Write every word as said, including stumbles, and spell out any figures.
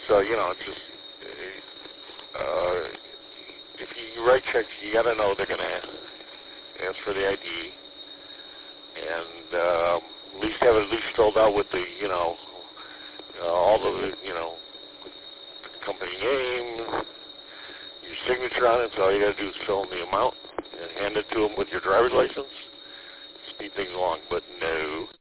uh, you know, it's just, uh, if you write checks, you got to know they're going to ask for the I D, and uh, at least have it at least filled out with the, you know, uh, all the, you know, company name, your signature on it. So all you got to do is fill in the amount and hand it to them with your driver's license. Speed things along, but no.